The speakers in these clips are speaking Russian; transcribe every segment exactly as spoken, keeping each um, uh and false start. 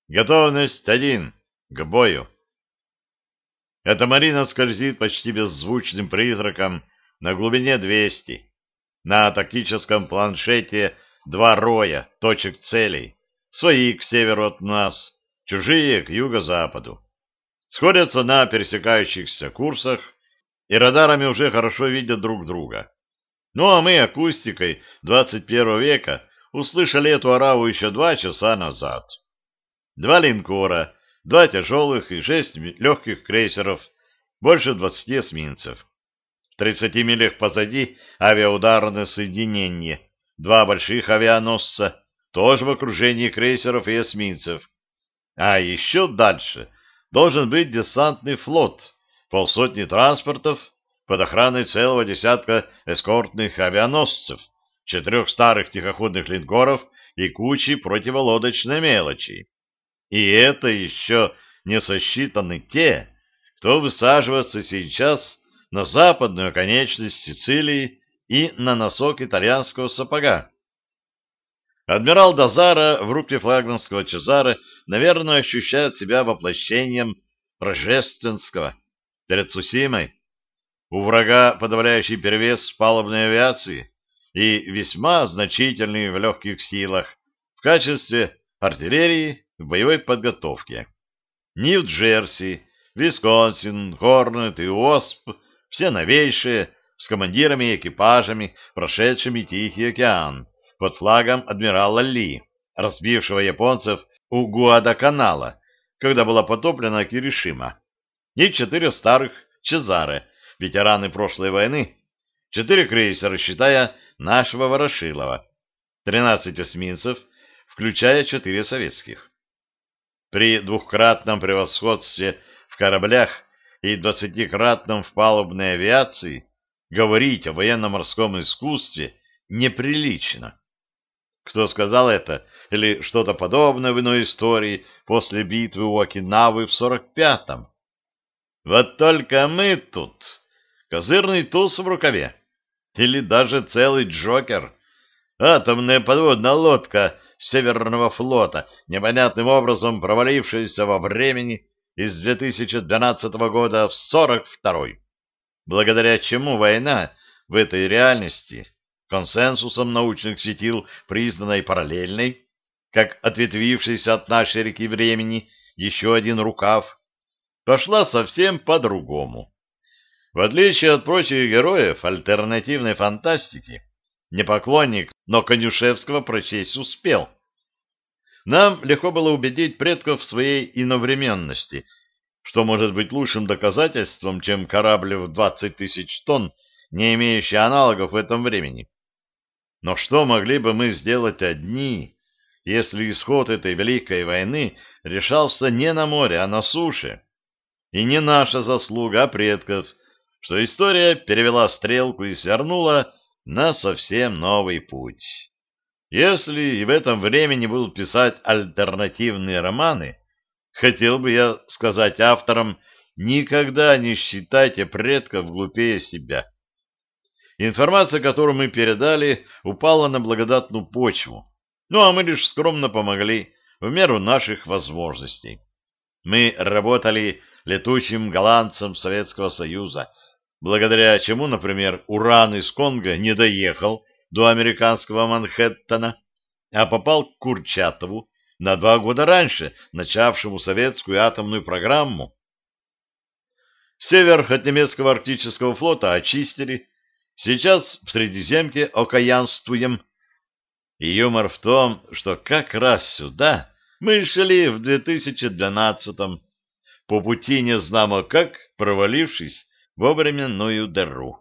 Готовность один. К бою. Эта Марина скользит почти беззвучным призраком на глубине двести. На тактическом планшете два роя точек целей. Свои к северу от нас, чужие к юго-западу. Сходятся на пересекающихся курсах и радарами уже хорошо видят друг друга. Ну а мы акустикой двадцать первого века услышали эту ораву еще два часа назад. Два линкора, два тяжелых и шесть легких крейсеров, больше двадцати эсминцев. В тридцати милях позади авиаударное соединение, два больших авианосца, тоже в окружении крейсеров и эсминцев. А еще дальше должен быть десантный флот, полсотни транспортов под охраной целого десятка эскортных авианосцев, четырех старых тихоходных линкоров и кучи противолодочной мелочи. И это еще не сосчитаны те, кто высаживается сейчас на западную оконечность Сицилии и на носок итальянского сапога. Адмирал Дозаро в рубке флагманского Чезаре, наверное, ощущает себя воплощением Рождественского перед Цусимой. У врага подавляющий перевес в палубной авиации и весьма значительный в легких силах в качестве артиллерии в боевой подготовке. Нью-Джерси, Висконсин, Хорнет и Осп — все новейшие, с командирами и экипажами, прошедшими Тихий океан, под флагом адмирала Ли, разбившего японцев у Гуадаканала, когда была потоплена Киришима, и четыре старых Чезаре, ветераны прошлой войны, четыре крейсера, считая нашего Ворошилова, тринадцать эсминцев, включая четыре советских. При двухкратном превосходстве в кораблях и двадцатикратном в палубной авиации говорить о военно-морском искусстве неприлично. Кто сказал это или что-то подобное в иной истории после битвы у Окинавы в сорок пятом? Вот только мы тут козырный туз в рукаве или даже целый Джокер, атомная подводная лодка Северного флота, непонятным образом провалившаяся во времени из две тысячи двенадцатого года в сорок второй, благодаря чему война в этой реальности, консенсусом научных светил признанной параллельной, как ответвившийся от нашей реки времени еще один рукав, пошла совсем по-другому. В отличие от прочих героев альтернативной фантастики, не поклонник, но Конюшевского прочесть успел. Нам легко было убедить предков в своей иновременности, что может быть лучшим доказательством, чем корабль в двадцать тысяч тонн, не имеющий аналогов в этом времени. Но что могли бы мы сделать одни, если исход этой великой войны решался не на море, а на суше? И не наша заслуга, а предков, что история перевела стрелку и свернула на совсем новый путь. Если и в этом времени будут писать альтернативные романы, хотел бы я сказать авторам: никогда не считайте предков глупее себя. Информация, которую мы передали, упала на благодатную почву, ну а мы лишь скромно помогли в меру наших возможностей. Мы работали летучим голландцем Советского Союза, благодаря чему, например, уран из Конго не доехал до американского Манхэттена, а попал к Курчатову на два года раньше, начавшему советскую атомную программу. Север от немецкого арктического флота очистили, сейчас в Средиземке окаянствуем. И юмор в том, что как раз сюда мы шли в две тысячи двенадцатом, по пути незнамо как, провалившись во временную дыру.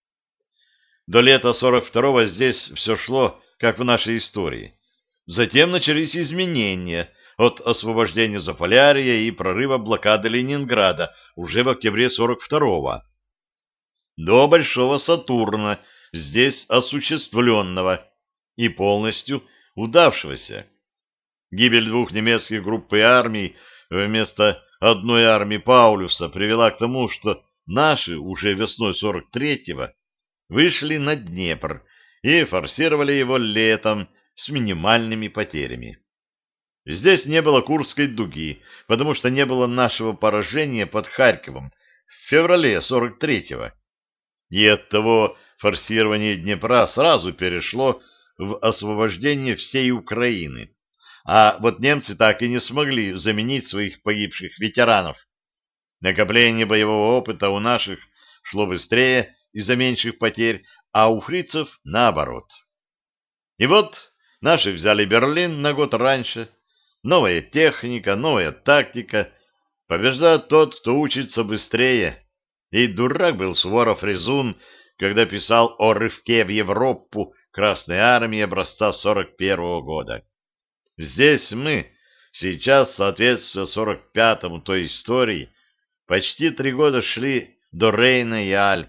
До лета сорок второго здесь все шло, как в нашей истории. Затем начались изменения от освобождения Заполярья и прорыва блокады Ленинграда уже в октябре сорок второго. До Большого Сатурна, здесь осуществленного и полностью удавшегося. Гибель двух немецких групп и армий вместо одной армии Паулюса привела к тому, что наши уже весной сорок третьего вышли на Днепр и форсировали его летом с минимальными потерями. Здесь не было Курской дуги, потому что не было нашего поражения под Харьковом в феврале сорок третьего. И оттого форсирование Днепра сразу перешло в освобождение всей Украины. А вот немцы так и не смогли заменить своих погибших ветеранов. Накопление боевого опыта у наших шло быстрее из-за меньших потерь, а у фрицев наоборот. И вот наши взяли Берлин на год раньше. Новая техника, новая тактика. Побеждает тот, кто учится быстрее. И дурак был Суворов-Резун, когда писал о рывке в Европу Красной Армии образца сорок первого года. Здесь мы, сейчас, соответственно, сорок пятому той истории, почти три года шли до Рейна и Альп.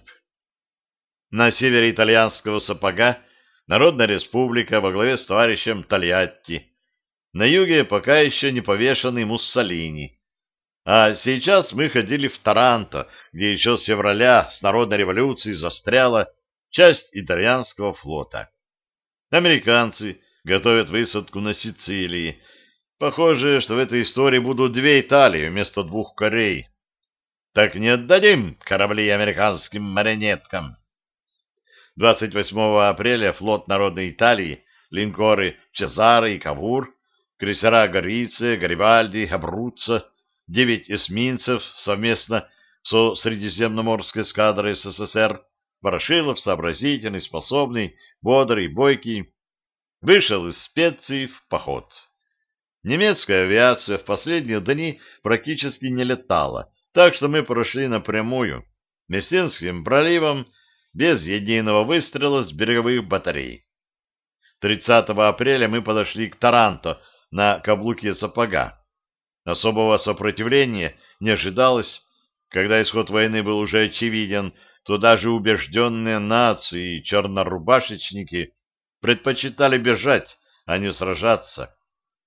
На севере итальянского сапога Народная республика во главе с товарищем Тольятти. На юге пока еще не повешенный Муссолини. А сейчас мы ходили в Таранто, где еще с февраля с народной революцией застряла часть итальянского флота. Американцы готовят высадку на Сицилии. Похоже, что в этой истории будут две Италии вместо двух Корей. Так не отдадим корабли американским марионеткам. двадцать восьмого апреля флот Народной Италии, линкоры Чезаро и Кавур, крейсера Горице, Гарибальди, Абруццо, девять эсминцев совместно со Средиземноморской эскадрой СССР, Ворошилов, сообразительный, способный, бодрый, бойкий, вышел из Специи в поход. Немецкая авиация в последние дни практически не летала, так что мы прошли напрямую, Мессинским проливом, без единого выстрела с береговых батарей. тридцатого апреля мы подошли к Таранто на каблуке сапога. Особого сопротивления не ожидалось. Когда исход войны был уже очевиден, то даже убежденные нации и чернорубашечники предпочитали бежать, а не сражаться.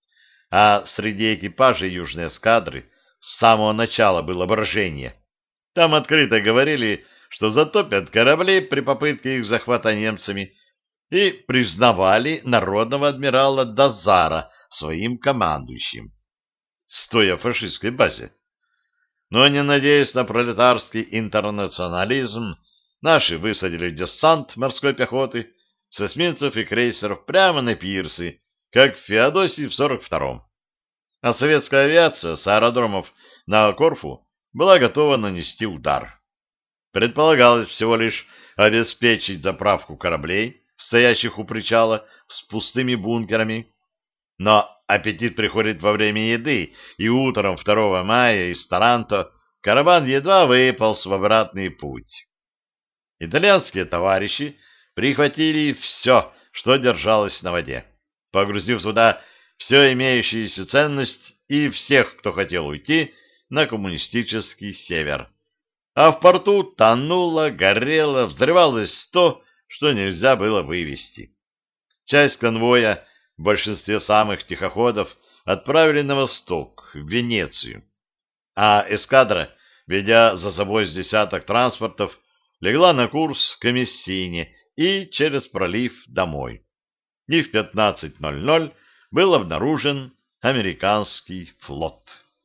А среди экипажей южной эскадры с самого начала было брожение. Там открыто говорили, что затопят корабли при попытке их захвата немцами, и признавали народного адмирала Дазара своим командующим, стоя в фашистской базе. Но, не надеясь на пролетарский интернационализм, наши высадили десант морской пехоты с эсминцев и крейсеров прямо на пирсы, как в Феодосии в сорок втором. А советская авиация с аэродромов на Корфу была готова нанести удар. Предполагалось всего лишь обеспечить заправку кораблей, стоящих у причала, с пустыми бункерами. Но аппетит приходит во время еды, и утром второго мая из Таранто караван едва выполз в обратный путь. Итальянские товарищи прихватили все, что держалось на воде, погрузив туда все имеющиеся ценности и всех, кто хотел уйти на коммунистический север. А в порту тонуло, горело, взрывалось то, что нельзя было вывести. Часть конвоя, в большинстве самых тихоходов, отправили на восток, в Венецию. А эскадра, ведя за собой с десяток транспортов, легла на курс к Мессине и через пролив домой. И в пятнадцать ноль ноль был обнаружен американский флот.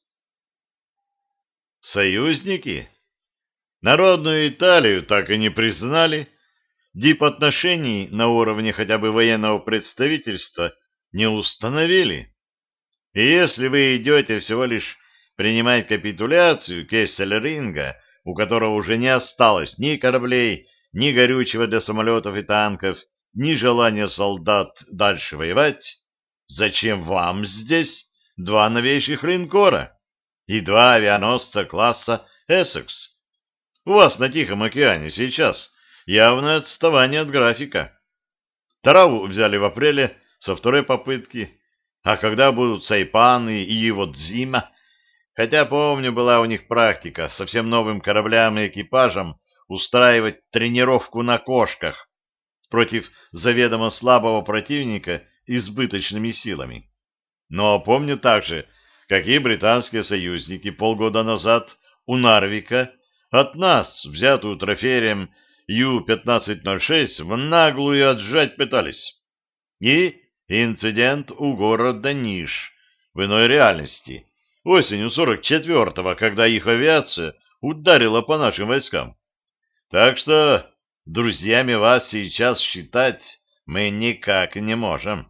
Союзники? Народную Италию так и не признали, дипотношений на уровне хотя бы военного представительства не установили. И если вы идете всего лишь принимать капитуляцию Кессельринга, у которого уже не осталось ни кораблей, ни горючего для самолетов и танков, ни желания солдат дальше воевать, зачем вам здесь два новейших линкора и два авианосца класса «Эссекс»? У вас на Тихом океане сейчас явное отставание от графика. Тараву взяли в апреле со второй попытки, а когда будут Сайпан и Иводзима? Хотя, помню, была у них практика совсем новым кораблям и экипажам устраивать тренировку на кошках против заведомо слабого противника избыточными силами. Но помню также, какие британские союзники полгода назад у Нарвика от нас, взятую трофеем Ю пятнадцать ноль шесть, в наглую отжать пытались. И инцидент у города Ниш, в иной реальности, осенью сорок четвертого, когда их авиация ударила по нашим войскам. Так что друзьями вас сейчас считать мы никак не можем.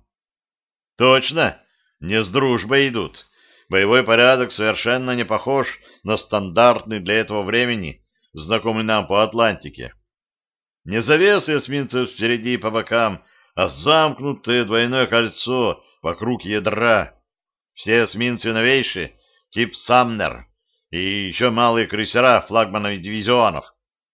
Точно, не с дружбой идут. Боевой порядок совершенно не похож на стандартный для этого времени, знакомый нам по Атлантике. Не завесы эсминцев впереди и по бокам, а замкнутое двойное кольцо вокруг ядра. Все эсминцы новейшие, тип «Самнер», и еще малые крейсера флагманов дивизионов.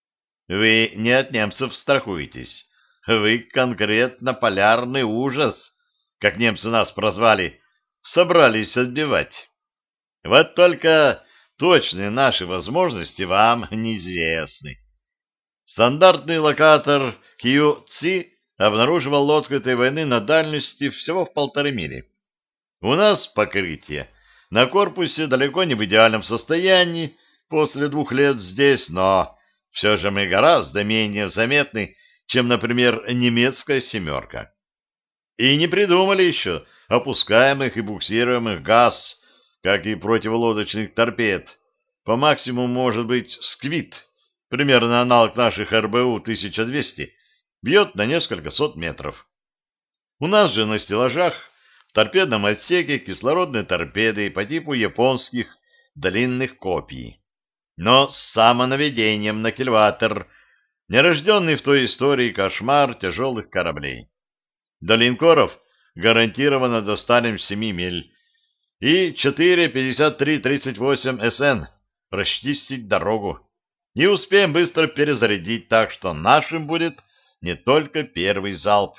Вы не от немцев страхуетесь. Вы конкретно полярный ужас, как немцы нас прозвали, собрались отбивать. Вот только точные наши возможности вам неизвестны. Стандартный локатор кью ци обнаруживал лодку этой войны на дальности всего в полторы мили. У нас покрытие на корпусе далеко не в идеальном состоянии после двух лет здесь, но все же мы гораздо менее заметны, чем, например, немецкая «семерка». И не придумали еще опускаемых и буксируемых газ, как и противолодочных торпед. По максимуму может быть «Сквит», примерно аналог наших эр бэ у тысяча двести, бьет на несколько сот метров. У нас же на стеллажах в торпедном отсеке кислородные торпеды по типу японских длинных копий, но с самонаведением на кильватер, нерожденный в той истории кошмар тяжелых кораблей. До линкоров гарантированно достанем семи миль. И четыре пятьдесят три тридцать восемь эс эн расчистить дорогу. И успеем быстро перезарядить, так что нашим будет не только первый залп.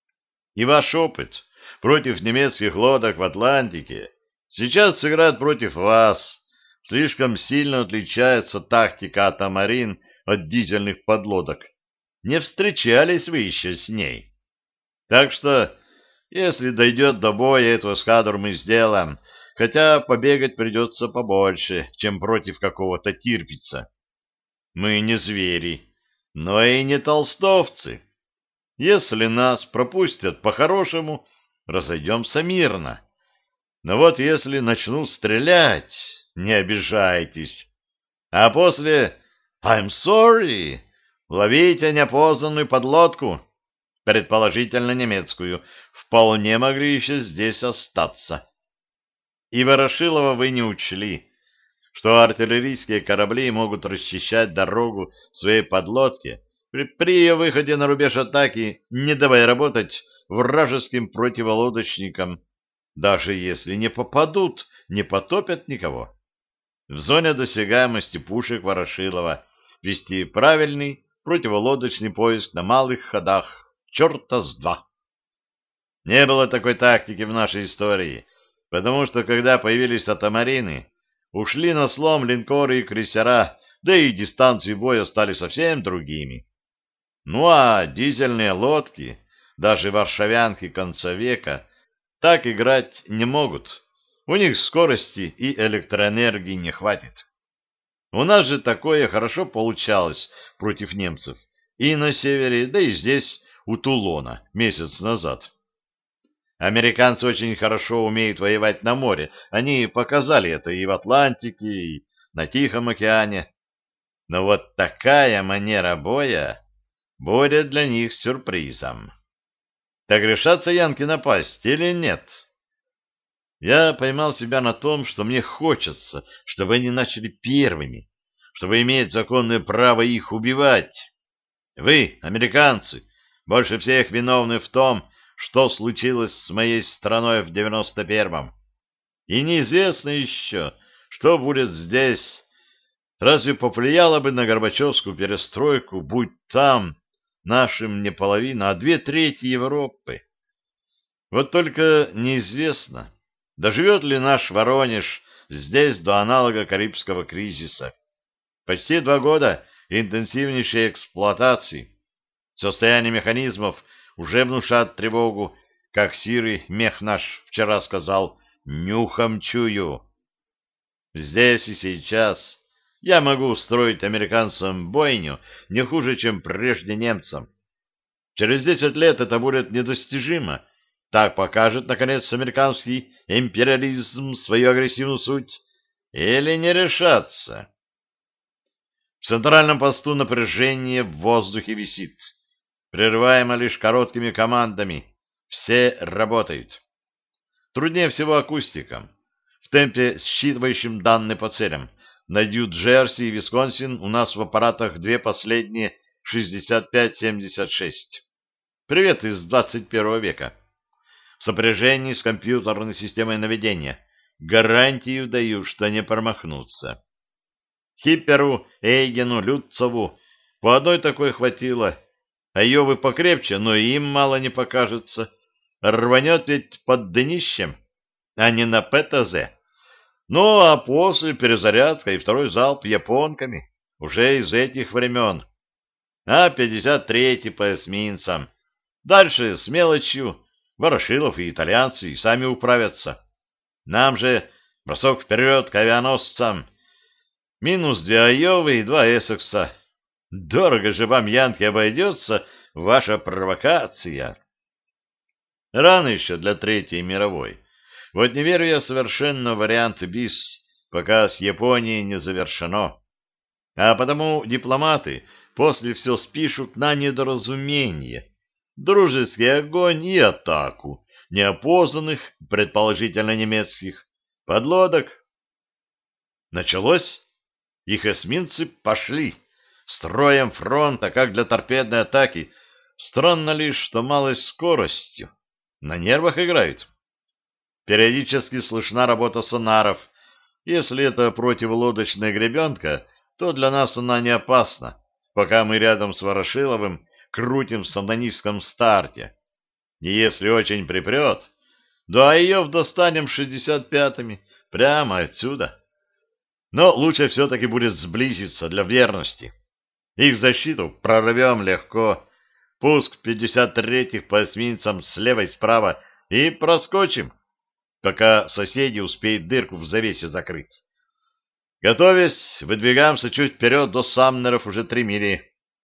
И ваш опыт против немецких лодок в Атлантике сейчас сыграет против вас. Слишком сильно отличается тактика «Атамарин» от дизельных подлодок. Не встречались вы еще с ней. Так что, если дойдет до боя, эту эскадру мы сделаем, хотя побегать придется побольше, чем против какого-то тирпица. Мы не звери, но и не толстовцы. Если нас пропустят по-хорошему, разойдемся мирно. Но вот если начнут стрелять, не обижайтесь. А после «I'm sorry» ловите неопознанную подлодку, предположительно немецкую, вполне могли еще здесь остаться. И Ворошилова вы не учли, что артиллерийские корабли могут расчищать дорогу своей подлодке при, при ее выходе на рубеж атаки, не давая работать вражеским противолодочникам. Даже если не попадут, не потопят никого. В зоне досягаемости пушек Ворошилова вести правильный противолодочный поиск на малых ходах, черта с два. Не было такой тактики в нашей истории, потому что, когда появились атамарины, ушли на слом линкоры и крейсера, да и дистанции боя стали совсем другими. Ну а дизельные лодки, даже варшавянки конца века, так играть не могут. У них скорости и электроэнергии не хватит. У нас же такое хорошо получалось против немцев и на севере, да и здесь, у Тулона, месяц назад. Американцы очень хорошо умеют воевать на море. Они показали это и в Атлантике, и на Тихом океане. Но вот такая манера боя будет для них сюрпризом. Так решатся янки напасть или нет? Я поймал себя на том, что мне хочется, чтобы они начали первыми, чтобы иметь законное право их убивать. Вы, американцы, больше всех виновны в том, что случилось с моей страной в девяносто первом. И неизвестно еще, что будет здесь. Разве повлияло бы на Горбачевскую перестройку, будь там нашим не половина, а две трети Европы? Вот только неизвестно, доживет ли наш Воронеж здесь до аналога Карибского кризиса. Почти два года интенсивнейшей эксплуатации. Состояние механизмов уже внушат тревогу, как Сирый мех наш вчера сказал, нюхом чую. Здесь и сейчас я могу устроить американцам бойню не хуже, чем прежде немцам. Через десять лет это будет недостижимо, Так покажет, наконец, американский империализм свою агрессивную суть? Или не решаться? В центральном посту напряжение в воздухе висит, прерываемо лишь короткими командами. Все работают. Труднее всего акустикам. В темпе, считывающим данные по целям. На Нью-Джерси и Висконсин у нас в аппаратах две последние шестьдесят пять семьдесят шесть. Привет из двадцать первого века. В сопряжении с компьютерной системой наведения. Гарантию даю, что не промахнуться. Хипперу, Эйгену, Люцову по одной такой хватило. А Йовы покрепче, но им мало не покажется. Рванет ведь под днищем, а не на ПТЗ. Ну, а после перезарядка и второй залп японками уже из этих времен. А пятьдесят третий по эсминцам. Дальше с мелочью Ворошилов и итальянцы и сами управятся. Нам же бросок вперед к авианосцам. Минус две Айовы и два Эссекса. Дорого же вам, янки, обойдется ваша провокация. Рано еще для Третьей мировой. Вот не верю я совершенно в вариант БИС, пока с Японией не завершено. А потому дипломаты после все спишут на недоразумение. Дружеский огонь и атаку неопознанных, предположительно немецких, подлодок. Началось. Их эсминцы пошли. Строем фронта, как для торпедной атаки. Странно лишь, что малой скоростью. На нервах играют. Периодически слышна работа сонаров. Если это противолодочная гребенка, то для нас она не опасна, пока мы рядом с Ворошиловым крутимся на низком старте. И если очень припрет, да ее достанем шестьдесят пятыми прямо отсюда. Но лучше все-таки будет сблизиться для верности. Их защиту прорвем легко. Пуск пятьдесят третьих по эсминцам слева и справа и проскочим, пока соседи успеют дырку в завесе закрыть. Готовясь, выдвигаемся чуть вперед до Самнеров уже три мили.